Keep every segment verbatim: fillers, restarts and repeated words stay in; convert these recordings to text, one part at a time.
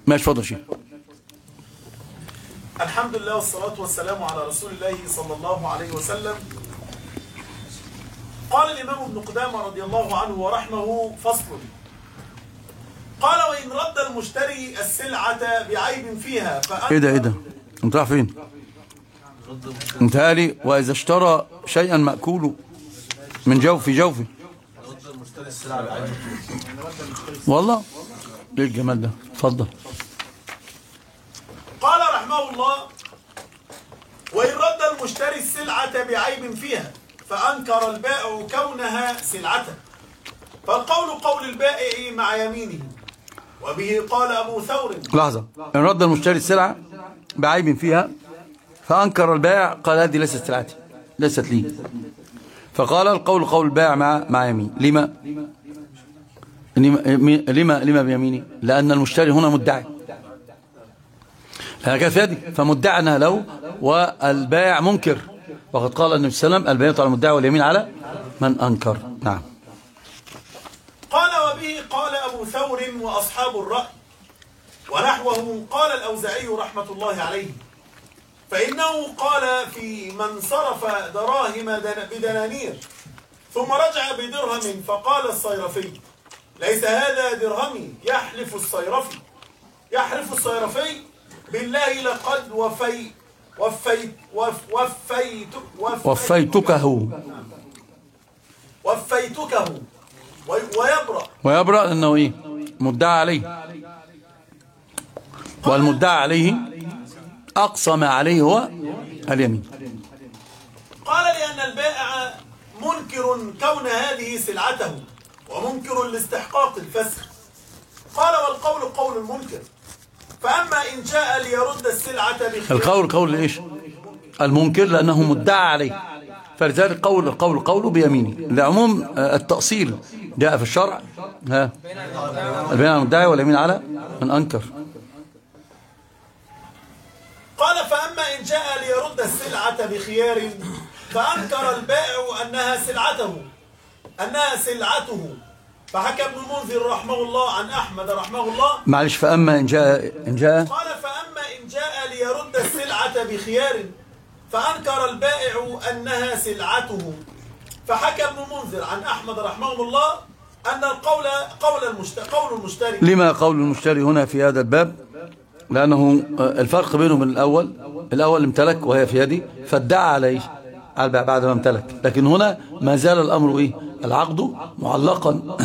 ماشي اتفضل شيخ. الحمد لله والصلاة والسلام على رسول الله صلى الله عليه وسلم. قال الإمام ابن قدامة رضي الله عنه ورحمه فصل. قال وإن رد المشتري السلعة بعيب فيها فأنت ايه ده ايه ده انت رايح فين؟ انت قالي وإذا اشترى شيئا مأكوله من جوفي جوفي والله ليه الجمال ده؟ اتفضل. قال رحمه الله وإن رد المشتري السلعة بعيب فيها فأنكر البائع كونها سلعته فالقول قول البائع مع يمينه، وبه قال أبو ثور. لحظة. إن رد المشتري السلعة بعيب فيها فأنكر البائع قال هذه ليست سلعتي ليست لي، فقال القول قول البائع مع مع يمين. لما لما لما بيميني؟ لأن المشتري هنا مدعي، لأنها كانت في يدي فمدعي أنها له، والبائع منكر، وقد قال النبي صلى الله عليه وسلم البينة على المدعي واليمين على من أنكر. نعم. قال وبه قال أبو ثور وأصحاب الرأي، ونحوه قال الأوزاعي رحمة الله عليه، فإنه قال في من صرف دراهم بدنانير ثم رجع بدرهم فقال الصيرفي ليس هذا درهمي، يحلف الصيرفي يحلف الصيرفي بالله لقد وفي وفيت وف وفيت وفيتكه وفيتكه ويبرأ ويبرأ لأنه إيه؟ مدعى عليه، والمدعى عليه أقصى ما عليه هو اليمين. قال لأن البائع منكر كون هذه سلعته ومنكر لاستحقاق الفسخ. قال والقول قول المنكر، فأما إن جاء ليرد السلعة بخيار. القول قول إيش؟ المنكر لأنه مدعى عليه، فلذلك قول القول قوله بيمينه. لعموم التأصيل جاء في الشرع ها البيان على المدعي واليمين على من أنكر. قال فأما إن جاء ليرد السلعة بخيار فأنكر البائع أنها سلعته أنها سلعته فحكى ابن المنذر رحمه الله عن أحمد رحمه الله. معلش. فأما إن جاء إن جاء قال فأما إن جاء ليرد السلعة بخيار فأنكر البائع أنها سلعته فحكى ابن المنذر عن أحمد رحمه الله أن القول قول المشتري قول المشتري. لما قول المشتري هنا في هذا الباب؟ لأنه الفرق بينه من الأول، الأول امتلك وهي في يدي فادعى عليه على بعد ما امتلك، لكن هنا ما زال الأمر إيه؟ العقد معلقا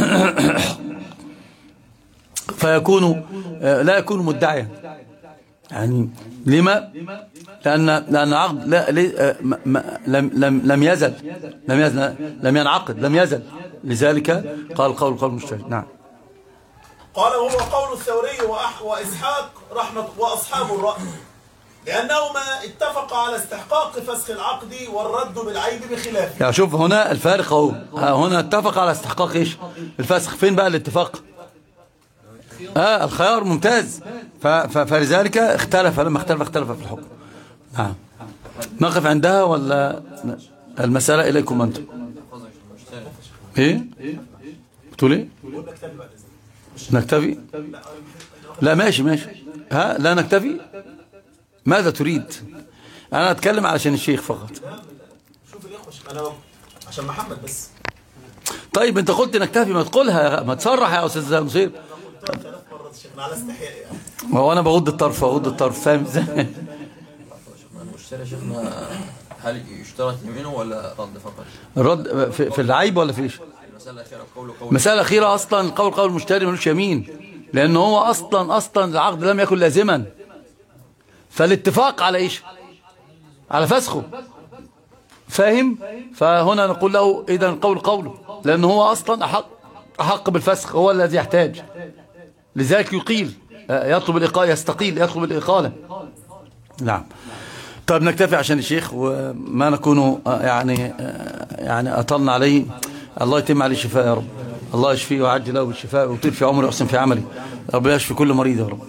فيكون لا يكون مدعيا. يعني لما؟ لأن لأن عقد لا لم لم لم يزل لم يزل لم ينعقد لم يزل، لذلك قال قول قول المشتري. نعم. قال وهو قول الثوري وإسحاق رحمة وأصحاب الرأي، لأنهما اتفقا على استحقاق فسخ العقد والرد بالعيب بخلافه. يعني شوف هنا الفارق اهو، هنا اتفق على استحقاق ايش؟ الفسخ. فين بقى الاتفاق؟ اه الخيار ممتاز. فلذلك اختلف، لما اختلف اختلف في الحكم. نعم. نقف عندها ولا المسألة إليكم أنتم؟ ايه؟ بتقول ايه؟ نكتفي؟ لا ماشي ماشي. ها لا نكتفي؟ ماذا تريد؟ أنا أتكلم علشان الشيخ فقط. شوف الإخوة أنا عشان محمد بس. طيب أنت قلت نكتفي، ما تقولها، ما تصرح يا أستاذ مصير. على استحياء يعني. ما هو أنا بغض الطرف أغض الطرف، فاهم إزاي؟ المشتري شيخنا هل يشترط يمينه ولا رد فقط؟ الرد في, في العيب ولا في ايش؟ المسألة الأخيرة قول قول. المسألة الأخيرة أصلا القول قول المشتري ملوش يمين، لأنه هو أصلا أصلا العقد لم يكن لازما، فالاتفاق على ايش؟ على فسخه، فاهم؟ فهنا نقول له إذا القول قوله، لأنه هو أصلا أحق أحق بالفسخ، هو الذي يحتاج، لذلك يقيل، يطلب الإقالة، يستقيل، يطلب الإقالة. نعم. طيب نكتفي عشان الشيخ وما نكون يعني يعني أطلنا عليه. الله يتم عليه الشفاء يا رب، الله يشفيه ويعجل له بالشفاء ويطيل في عمره ويحسن في عمله، رب يشفي كل مريض يا رب.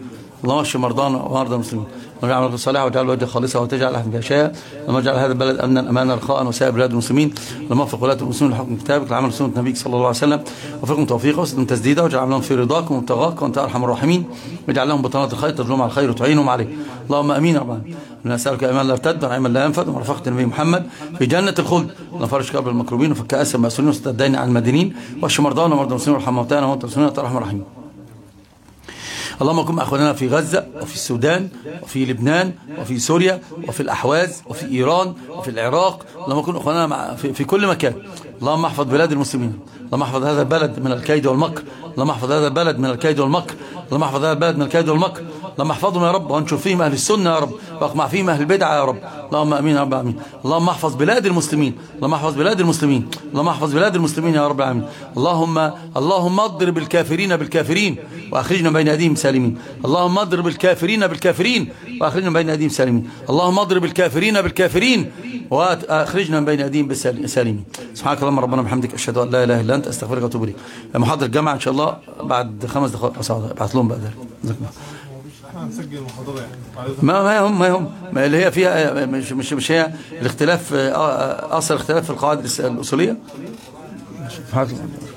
اللهم اشف مرضانا ومرضى المسلمين، اللهم اجعل عملك صالحا واجعل وجهك خالصا وتجعل احد شيئا، اللهم اجعل هذا البلد امنا امانا رخاء وسائر بلاد المسلمين، اللهم وفق ولاة المسلمين لحكم كتابك لعمل سنة نبيك صلى الله عليه وسلم، وفقهم توفيقا وسدهم تسديدا، واجعل عملهم في رضاك ومبتغاك وانت ارحم الراحمين، واجعل لهم بطانات الخير تدلهم على الخير وتعينهم عليه، اللهم امين يا رب العالمين. نسألك ايمان لا ارتد ونعيما لا ينفد ومرافقة النبي محمد في جنة الخلد، اللهم فرج كرب المكروبين وفك اسر المأسورين وسد الدين عن المدينين، واشف مرضانا ومرضى المسلمين وارحم موتانا وانت المسلمين وانت ارحم الراحمين. اللهم كن مع اخواننا في غزة وفي السودان وفي لبنان وفي سوريا وفي الأحواز وفي إيران وفي العراق، اللهم كن اخواننا مع في, في كل مكان. اللهم احفظ بلاد المسلمين، اللهم احفظ هذا البلد من الكيد والمكر، اللهم احفظ هذا البلد من الكيد والمكر، اللهم احفظ هذا البلد من الكيد والمكر، اللهم احفظهم يا رب وانشر فيهم اهل السنه يا رب، واقمع فيهم اهل البدعه يا رب، اللهم امين يا رب العالمين. اللهم احفظ بلاد المسلمين، اللهم احفظ بلاد المسلمين، اللهم احفظ بلاد المسلمين يا رب العالمين. اللهم اللهم اضرب الكافرين بالكافرين واخرجنا بين ايديهم سالمين، اللهم اضرب الكافرين بالكافرين واخرجنا بين ايديهم سالمين، اللهم اضرب الكافرين بالكافرين واخرجنا من بين ايديهم سالمين. سبحانك اللهم ربنا وبحمدك اشهد ان لا اله الا انت استغفرك واتوب اليك. محاضره الجامعه ان شاء الله بعد خمس دقائق اصعد ابعت لهم بقى ده. هنسجل المحاضرة يعني ما ما هم ما هم ما اللي هي فيها مش مش مش هي الاختلاف اصل الاختلاف في القواعد الاصوليه.